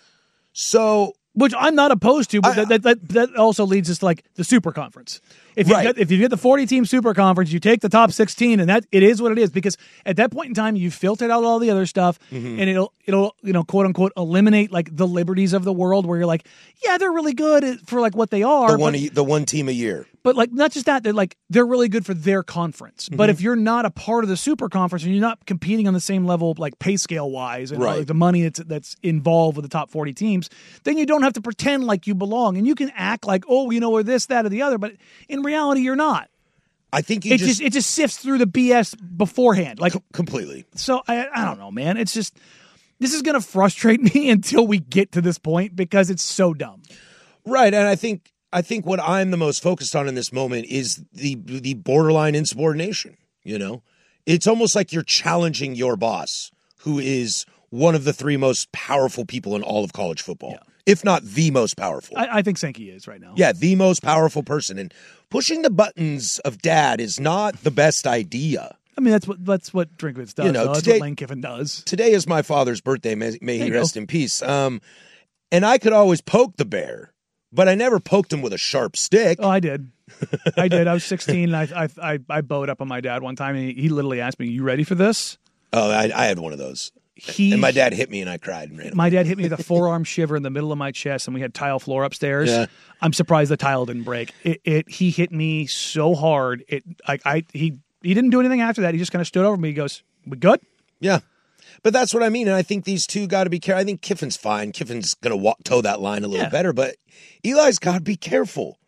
So, which I'm not opposed to, but that also leads us to like the super conference. If you get the 40-team super conference, you take the top 16, and that it is what it is. Because at that point in time, you filtered out all the other stuff, and it'll quote unquote eliminate like the liberties of the world, where you're like, yeah, they're really good for like what they are. The one team a year. But like not just that, they're really good for their conference. But if you're not a part of the super conference and you're not competing on the same level, like pay scale wise, and like the money that's involved with the top 40 teams, then you don't have to pretend like you belong, and you can act like, oh, you know, we're this, that, or the other. But in reality, you're not. I think it just sifts through the BS beforehand, like completely. So I don't know, man. It's just this is going to frustrate me until we get to this point because it's so dumb. Right, and I think what I'm the most focused on in this moment is the borderline insubordination. You know, it's almost like you're challenging your boss, who is one of the 3 most powerful people in all of college football, if not the most powerful. I think Sankey is right now. Yeah, the most powerful person. And pushing the buttons of dad is not the best idea. mean, that's what Drinkwitz does. That's what Lane Kiffin does. Today is my father's birthday. May he rest in peace. And I could always poke the bear, but I never poked him with a sharp stick. Oh, I did. I was 16. And I bowed up on my dad one time, and he literally asked me, "You ready for this?" Oh, I had one of those. And my dad hit me, and I cried and ran away. My dad hit me with a forearm shiver in the middle of my chest, and we had tile floor upstairs. Yeah. I'm surprised the tile didn't break. He hit me so hard. He didn't do anything after that. He just kind of stood over me. He goes, "We good?" Yeah. But that's what I mean, and I think these two got to be careful. I think Kiffin's fine. Kiffin's going to toe that line a little better, but Eli's got to be careful.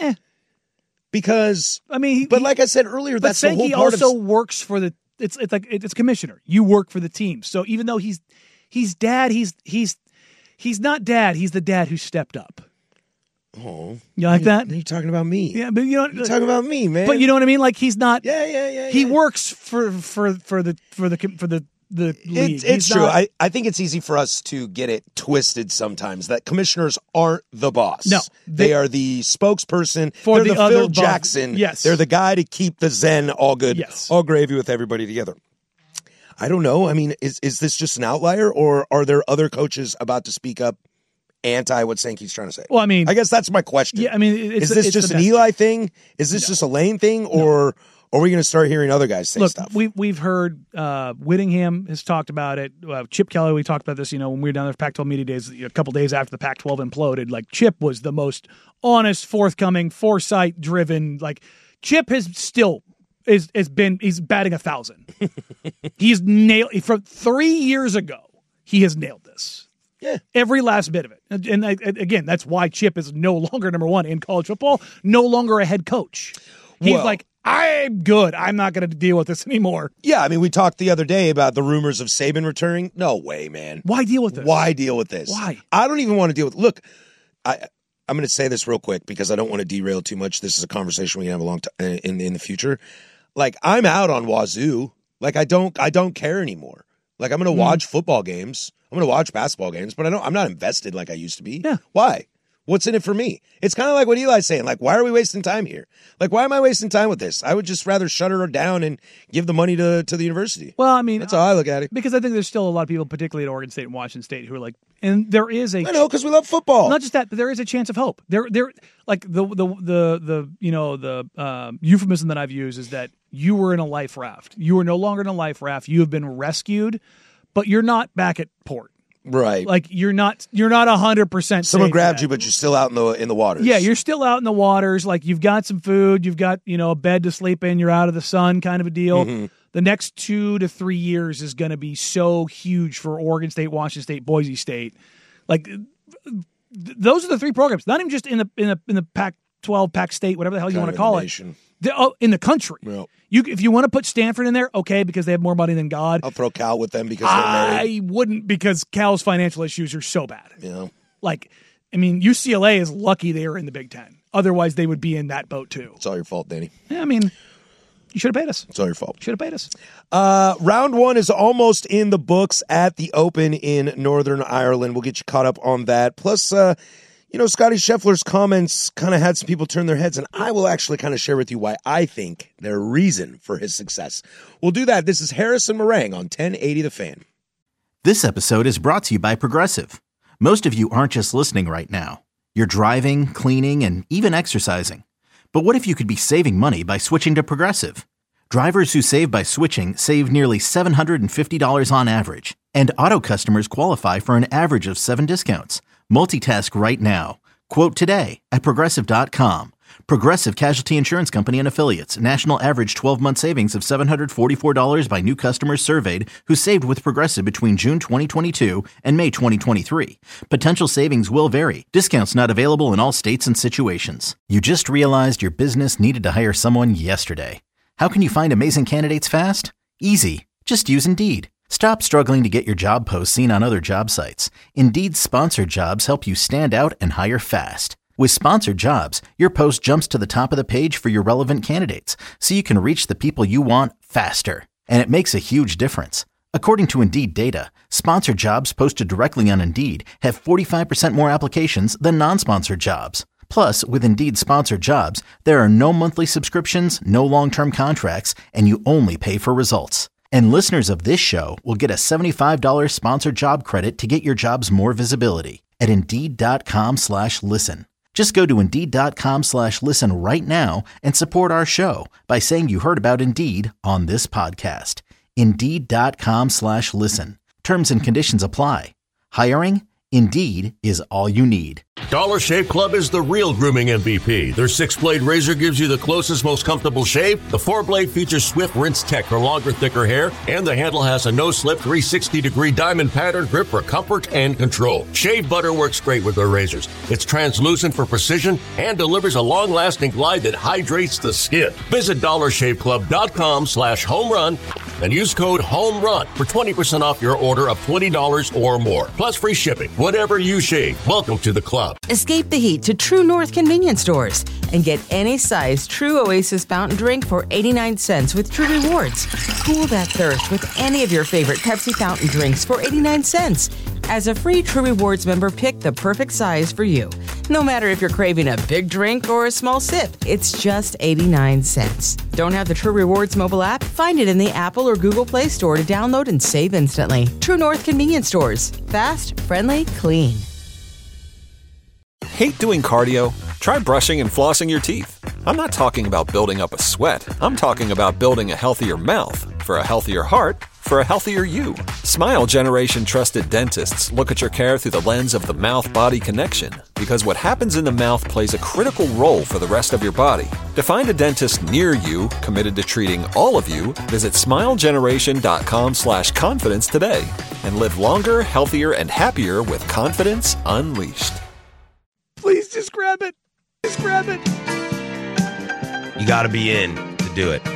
Because, but like I said earlier, that's the whole part. But Sankey also works for the. It's like it's commissioner. You work for the team, so even though he's dad, he's not dad. He's the dad who stepped up. Oh, you like that? You're talking about me. Yeah, but you're talking about me, man. But you know what I mean? Like he's not. Yeah. He works for the league. It's true. I think it's easy for us to get it twisted sometimes that commissioners aren't the boss. No. They are the spokesperson. For They're the Phil other Jackson. Yes. They're the guy to keep the Zen all good, all gravy with everybody together. I don't know. I mean, is this just an outlier, or are there other coaches about to speak up anti what Sankey's trying to say? Well, I mean, I guess that's my question. Yeah, I mean, is this just an Eli thing? Is this just a Lane thing, or are we going to start hearing other guys say stuff? We've heard Whittingham has talked about it. Chip Kelly, we talked about this, when we were down there for Pac-12 Media Days, a couple days after the Pac-12 imploded. Like, Chip was the most honest, forthcoming, foresight-driven. Like, Chip he's batting 1,000. He's nailed from 3 years ago. He has nailed this. Yeah, every last bit of it. And again, that's why Chip is no longer number one in college football. No longer a head coach. He's like, I'm good. I'm not going to deal with this anymore. Yeah, I mean, we talked the other day about the rumors of Saban returning. No way, man. Why deal with this? Why deal with this? Why? I don't even want to deal with. Look, I'm going to say this real quick because I don't want to derail too much. This is a conversation we can have a long time in the future. Like, I'm out on Wazoo. Like, I don't care anymore. Like, I'm going to watch football games. I'm going to watch basketball games, but I'm not invested like I used to be. Yeah. Why? What's in it for me? It's kind of like what Eli's saying. Like, why are we wasting time here? Like, why am I wasting time with this? I would just rather shut her down and give the money to the university. Well, I mean, that's how I look at it. Because I think there's still a lot of people, particularly at Oregon State and Washington State, who are like, and there is I know, because we love football. Not just that, but there is a chance of hope. There, like the euphemism that I've used is that you were in a life raft. You are no longer in a life raft. You have been rescued, but you're not back at port. Right. Like you're not 100%. Someone grabbed you, but you're still out in the waters. Yeah, you're still out in the waters. Like you've got some food, you've got, a bed to sleep in, you're out of the sun kind of a deal. Mm-hmm. The next 2 to 3 years is going to be so huge for Oregon State, Washington State, Boise State. Like those are the three programs, not even just in the Pac-12, Pac-State, whatever the hell you want to call it. In the country. Yep. If you want to put Stanford in there, okay, because they have more money than God. I'll throw Cal with them because they're married. I wouldn't, because Cal's financial issues are so bad. Yeah. Like, I mean, UCLA is lucky they are in the Big Ten. Otherwise, they would be in that boat too. It's all your fault, Danny. Yeah, I mean, you should have paid us. It's all your fault. Should have paid us. Round 1 is almost in the books at the Open in Northern Ireland. We'll get you caught up on that. Plus, Scotty Scheffler's comments kind of had some people turn their heads, and I will actually kind of share with you why I think they're a reason for his success. We'll do that. This is Harrison Meringue on 1080 The Fan. This episode is brought to you by Progressive. Most of you aren't just listening right now. You're driving, cleaning, and even exercising. But what if you could be saving money by switching to Progressive? Drivers who save by switching save nearly $750 on average, and auto customers qualify for an average of 7 discounts. Multitask right now. Quote today at Progressive.com. Progressive Casualty Insurance Company and Affiliates. National average 12-month savings of $744 by new customers surveyed who saved with Progressive between June 2022 and May 2023. Potential savings will vary. Discounts not available in all states and situations. You just realized your business needed to hire someone yesterday. How can you find amazing candidates fast? Easy. Just use Indeed. Stop struggling to get your job posts seen on other job sites. Indeed's sponsored jobs help you stand out and hire fast. With sponsored jobs, your post jumps to the top of the page for your relevant candidates, so you can reach the people you want faster. And it makes a huge difference. According to Indeed data, sponsored jobs posted directly on Indeed have 45% more applications than non-sponsored jobs. Plus, with Indeed sponsored jobs, there are no monthly subscriptions, no long-term contracts, and you only pay for results. And listeners of this show will get a $75 sponsored job credit to get your jobs more visibility at Indeed.com/listen. Just go to Indeed.com/listen right now and support our show by saying you heard about Indeed on this podcast. Indeed.com/listen. Terms and conditions apply. Hiring? Indeed is all you need. Dollar Shave Club is the real grooming MVP. Their 6-blade razor gives you the closest, most comfortable shave. The 4-blade features Swift Rinse Tech for longer, thicker hair, and the handle has a no-slip 360-degree diamond pattern grip for comfort and control. Shave butter works great with their razors. It's translucent for precision and delivers a long-lasting glide that hydrates the skin. Visit DollarShaveClub.com/homerun and use code HOMERUN for 20% off your order of $20 or more. Plus free shipping. Whatever you shave, welcome to the club. Escape the heat to True North convenience stores and get any size True Oasis fountain drink for 89 cents with True Rewards. Cool that thirst with any of your favorite Pepsi fountain drinks for 89 cents. As a free True Rewards member, pick the perfect size for you. No matter if you're craving a big drink or a small sip, it's just 89 cents. Don't have the True Rewards mobile app? Find it in the Apple or Google Play Store to download and save instantly. True North convenience stores. Fast, friendly, clean. Hate doing cardio? Try brushing and flossing your teeth. I'm not talking about building up a sweat. I'm talking about building a healthier mouth for a healthier heart for a healthier you. Smile Generation trusted dentists look at your care through the lens of the mouth-body connection, because what happens in the mouth plays a critical role for the rest of your body. To find a dentist near you committed to treating all of you, visit smilegeneration.com/confidence today and live longer, healthier, and happier with confidence unleashed. Please just grab it. Just grab it. You got to be in to do it.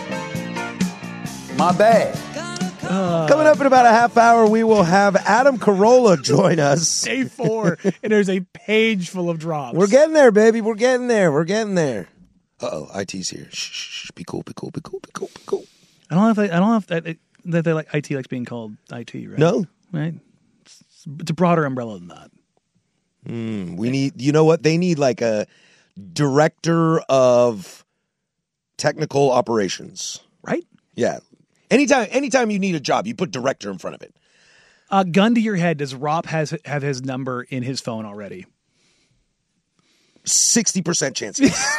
My bad. Coming up in about a half hour, we will have Adam Carolla join us. Day 4, and there's a page full of drops. We're getting there, baby. We're getting there. We're getting there. Uh-oh, IT's here. Shh. Be cool. Be cool. Be cool. Be cool. Be cool. I don't know if that they like IT likes being called IT, right? No. Right? It's a broader umbrella than that. We need, you know what? They need like a director of technical operations. Right? Yeah. Anytime you need a job, you put director in front of it. Gun to your head, does Rob have his number in his phone already? 60% chance, yes.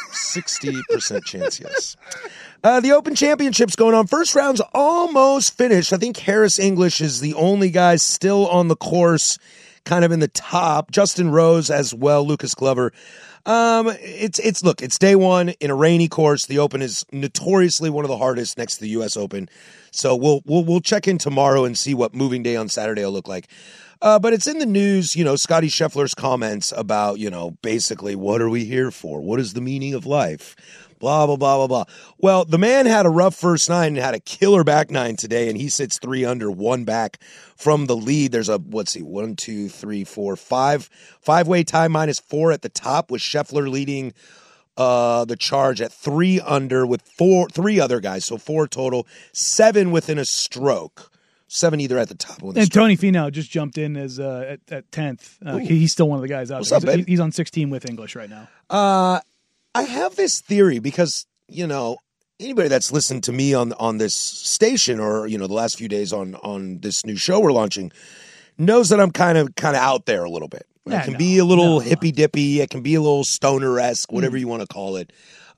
60% chance, yes. The Open Championship's going on. First round's almost finished. I think Harris English is the only guy still on the course, kind of in the top. Justin Rose as well, Lucas Glover. It's day one in a rainy course. The Open is notoriously one of the hardest next to the U.S. Open. So we'll check in tomorrow and see what moving day on Saturday will look like. But it's in the news, Scottie Scheffler's comments about, basically what are we here for? What is the meaning of life? Blah, blah, blah, blah, blah. Well, the man had a rough first nine and had a killer back nine today, and he sits 3 under, 1 back from the lead. There's a, 1, 2, 3, 4, 5. 5-way tie -4 at the top with Scheffler leading the charge at 3 under with 3 other guys. So 4 total, 7 within a stroke. 7 either at the top or the and stroke. Tony Finau just jumped in as at 10th. He's still one of the guys out there. Up, he's on 16 with English right now. I have this theory because, anybody that's listened to me on this station or, the last few days on this new show we're launching knows that I'm kind of out there a little bit. It can be a little hippy-dippy. It can be a little stoner-esque, whatever you want to call it.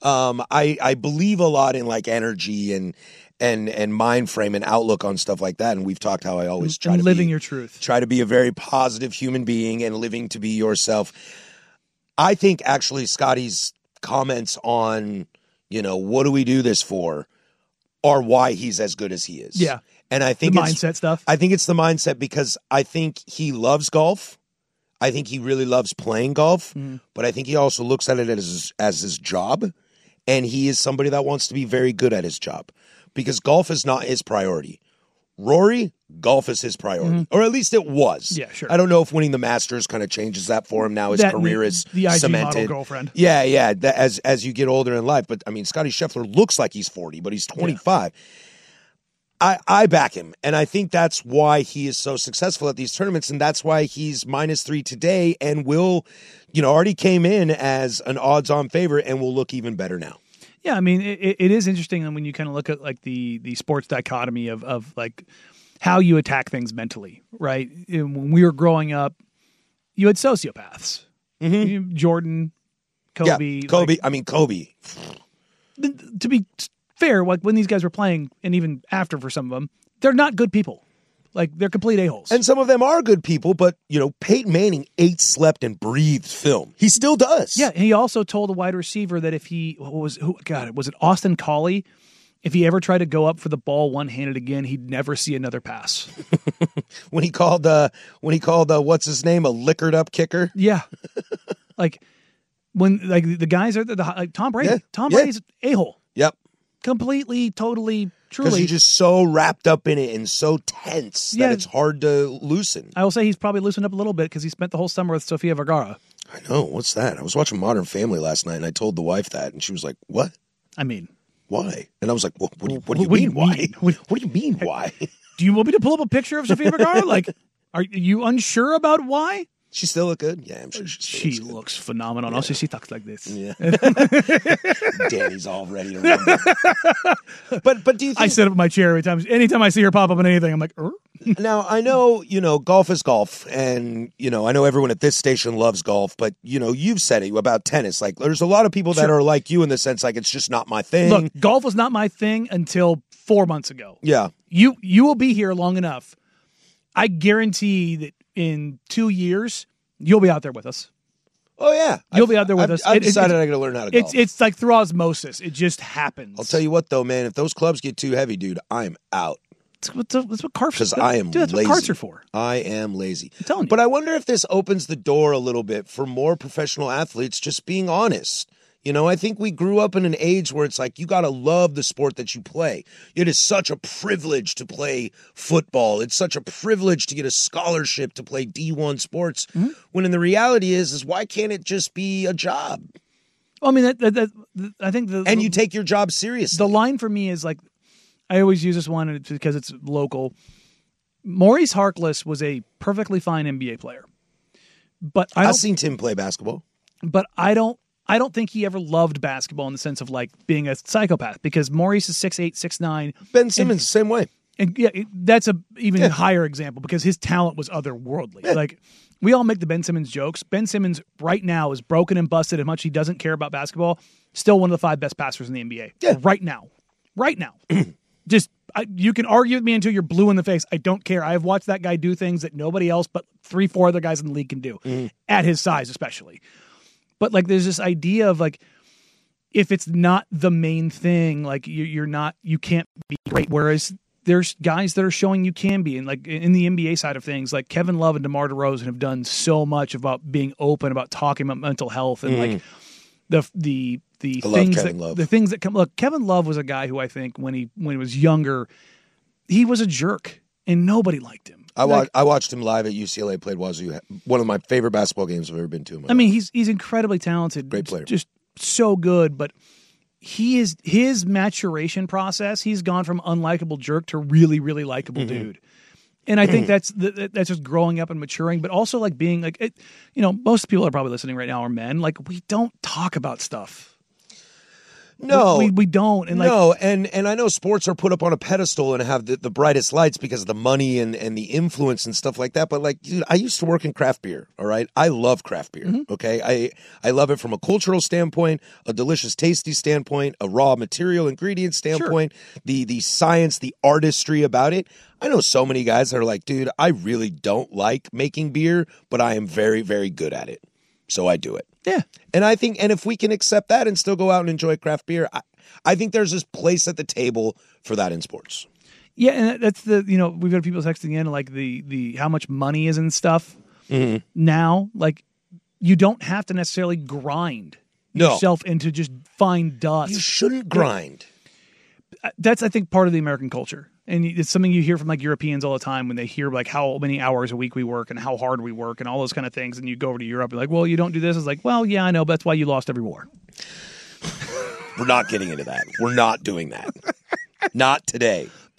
I believe a lot in like energy and mind frame and outlook on stuff like that. And we've talked how I always try to living your truth. Try to be a very positive human being and living to be yourself. I think actually Scottie's comments on, what do we do this for, are why he's as good as he is. Yeah. And I think the mindset stuff. I think it's the mindset because I think he loves golf. I think he really loves playing golf, but I think he also looks at it as his job, and he is somebody that wants to be very good at his job because golf is not his priority. Rory, golf is his priority, or at least it was. Yeah, sure. I don't know if winning the Masters kind of changes that for him now. His career is the IG cemented. Model girlfriend. Yeah. As you get older in life, but I mean, Scottie Scheffler looks like he's 40, but he's 25. Yeah. I back him, and I think that's why he is so successful at these tournaments, and that's why he's -3 today and will, already came in as an odds-on favorite and will look even better now. Yeah, I mean, it is interesting when you kind of look at like the sports dichotomy of like how you attack things mentally, right? When we were growing up, you had sociopaths. Mm-hmm. Jordan, Kobe. Yeah, Kobe. Kobe. To be fair, like when these guys were playing, and even after for some of them, they're not good people. Like, they're complete a-holes. And some of them are good people, but, Peyton Manning ate, slept, and breathed film. He still does. Yeah, and he also told a wide receiver that if he, was it Austin Collie? If he ever tried to go up for the ball one-handed again, he'd never see another pass. when he called what's his name, a liquored up kicker? Yeah. When the guys are like Tom Brady. Yeah. Tom Brady's a-hole. Yep. Completely, totally, truly. Because he's just so wrapped up in it and so tense that it's hard to loosen. I will say he's probably loosened up a little bit because he spent the whole summer with Sofia Vergara. I know. What's that? I was watching Modern Family last night, and I told the wife that, and she was like, what? I mean, why? And I was like, well, what do you mean, why? What do you mean, why? Do you want me to pull up a picture of Sofia Vergara? Like, are you unsure about why? She still look good? Yeah, I'm sure she looks phenomenal. Yeah. Also, she talks like this. Yeah. Danny's all ready to run. But do you think... I sit up in my chair every time. Anytime I see her pop up on anything, I'm like, Now, I know, golf is golf. And, I know everyone at this station loves golf. But, you've said it about tennis. Like, there's a lot of people that are like you in the sense, like, it's just not my thing. Look, golf was not my thing until 4 months ago. Yeah. You will be here long enough. I guarantee that in 2 years, you'll be out there with us. Oh, yeah. You'll be out there with us. I've decided I'm going to learn how to golf. It's like through osmosis. It just happens. I'll tell you what, though, man. If those clubs get too heavy, dude, I'm out. That's what carts are. Because I am lazy. That's what carts are for. I am lazy. I'm telling you. But I wonder if this opens the door a little bit for more professional athletes just being honest. I think we grew up in an age where it's like you got to love the sport that you play. It is such a privilege to play football. It's such a privilege to get a scholarship to play D1 sports. Mm-hmm. When in the reality is why can't it just be a job? Well, I mean, I think and you take your job seriously. The line for me is like, I always use this one because it's local. Maurice Harkless was a perfectly fine NBA player, but I've seen Tim play basketball. But I don't think he ever loved basketball in the sense of like being a psychopath because Maurice is 6'8", 6'9". Ben Simmons, same way. And yeah, that's a even higher example because his talent was otherworldly. Yeah. Like we all make the Ben Simmons jokes. Ben Simmons right now is broken and busted as much as he doesn't care about basketball. Still one of the 5 best passers in the NBA. Yeah. Right now. Just you can argue with me until you're blue in the face. I don't care. I have watched that guy do things that nobody else but 3-4 other guys in the league can do at his size especially. But like, there's this idea of like, if it's not the main thing, like you can't be great. Whereas there's guys that are showing you can be, and like in the NBA side of things, like Kevin Love and DeMar DeRozan have done so much about being open, about talking about mental health, and like the things that come. Look, Kevin Love was a guy who I think when he was younger, he was a jerk and nobody liked him. I watched him live at UCLA, played Wazoo. One of my favorite basketball games I've ever been to. I mean, he's incredibly talented. Great player. Just so good, but his maturation process, he's gone from unlikable jerk to really, really likable dude. And I think that's just growing up and maturing, but also like being like, most people are probably listening right now are men. Like we don't talk about stuff. No, we don't. And and I know sports are put up on a pedestal and have the brightest lights because of the money and the influence and stuff like that. But like, dude, I used to work in craft beer. All right, I love craft beer. Okay, I love it from a cultural standpoint, a delicious, tasty standpoint, a raw material ingredient standpoint, the science, the artistry about it. I know so many guys that are like, dude, I really don't like making beer, but I am very, very good at it. So I do it. Yeah. And I think, and if we can accept that and still go out and enjoy craft beer, I think there's this place at the table for that in sports. Yeah. And that's we've got people texting in like the how much money is in stuff now. Like you don't have to necessarily grind yourself into just fine dust. You shouldn't grind. That's, I think, part of the American culture. And it's something you hear from like Europeans all the time when they hear like how many hours a week we work and how hard we work and all those kind of things. And you go over to Europe, you're like, well, you don't do this. It's like, well, yeah, I know, but that's why you lost every war. We're not getting into that. We're not doing that. Not today.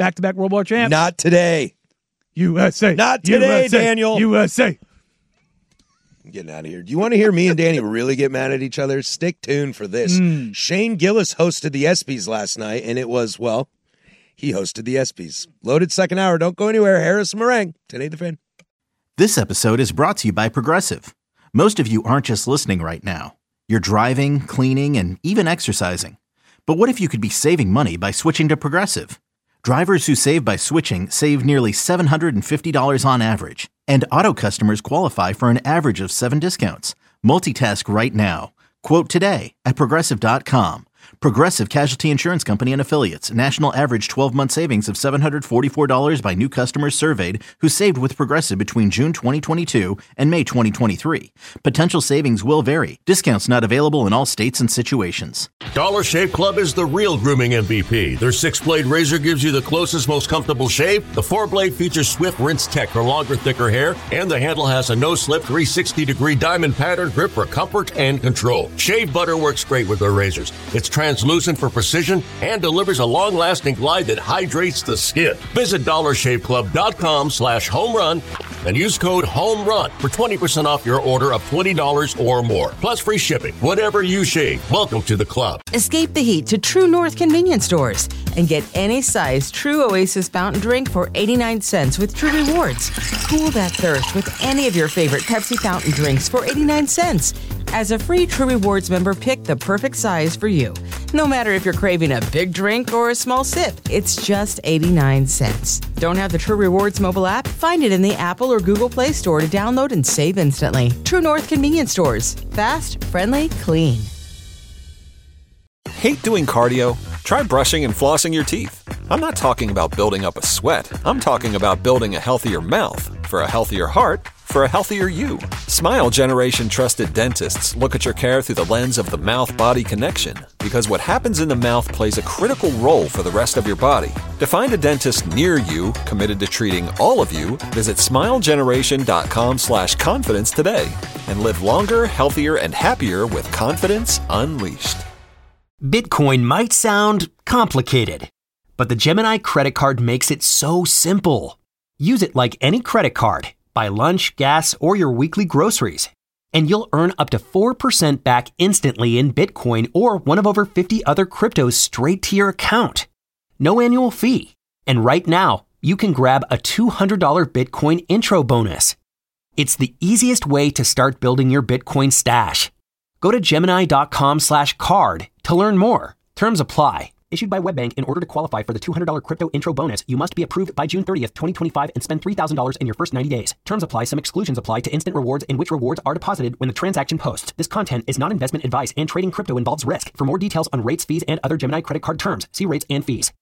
Back-to-back World War champs. Not today. USA. Not today, USA. Daniel. USA. I'm getting out of here. Do you want to hear me and Danny really get mad at each other? Stick tuned for this. Shane Gillis hosted the ESPYs last night, and it was, well, he hosted the ESPYs. Loaded second hour. Don't go anywhere. Harris Meringue. Today the Fan. This episode is brought to you by Progressive. Most of you aren't just listening right now. You're driving, cleaning, and even exercising. But what if you could be saving money by switching to Progressive? Drivers who save by switching save nearly $750 on average. And auto customers qualify for an average of 7 discounts. Multitask right now. Quote today at Progressive.com. Progressive Casualty Insurance Company and Affiliates. National average 12-month savings of $744 by new customers surveyed who saved with Progressive between June 2022 and May 2023. Potential savings will vary. Discounts not available in all states and situations. Dollar Shave Club is the real grooming MVP. Their 6-blade razor gives you the closest, most comfortable shave. The 4-blade features Swift Rinse Tech for longer, thicker hair. And the handle has a no-slip 360-degree diamond pattern grip for comfort and control. Shave butter works great with their razors. It's translucent for precision and delivers a long-lasting glide that hydrates the skin. Visit dollarshaveclub.com/homerun and use code HOMERUN for 20% off your order of $20 or more. Plus free shipping. Whatever you shave, welcome to the club. Escape the heat to True North convenience stores and get any size True Oasis fountain drink for 89 cents with True Rewards. Cool that thirst with any of your favorite Pepsi fountain drinks for 89 cents. As a free True Rewards member, pick the perfect size for you. No matter if you're craving a big drink or a small sip, it's just 89 cents. Don't have the True Rewards mobile app? Find it in the Apple or Google Play Store to download and save instantly. True North convenience stores. Fast, friendly, clean. Hate doing cardio? Try brushing and flossing your teeth. I'm not talking about building up a sweat. I'm talking about building a healthier mouth for a healthier heart for a healthier you. Smile Generation trusted dentists look at your care through the lens of the mouth-body connection because what happens in the mouth plays a critical role for the rest of your body. To find a dentist near you committed to treating all of you, visit smilegeneration.com/confidence today and live longer, healthier, and happier with confidence unleashed. Bitcoin might sound complicated, but the Gemini credit card makes it so simple. Use it like any credit card. Buy lunch, gas, or your weekly groceries, and you'll earn up to 4% back instantly in Bitcoin or one of over 50 other cryptos straight to your account. No annual fee. And right now, you can grab a $200 Bitcoin intro bonus. It's the easiest way to start building your Bitcoin stash. Go to Gemini.com/card to learn more. Terms apply. Issued by WebBank. In order to qualify for the $200 crypto intro bonus, you must be approved by June 30th, 2025 and spend $3,000 in your first 90 days. Terms apply. Some exclusions apply to instant rewards in which rewards are deposited when the transaction posts. This content is not investment advice and trading crypto involves risk. For more details on rates, fees, and other Gemini credit card terms, see rates and fees.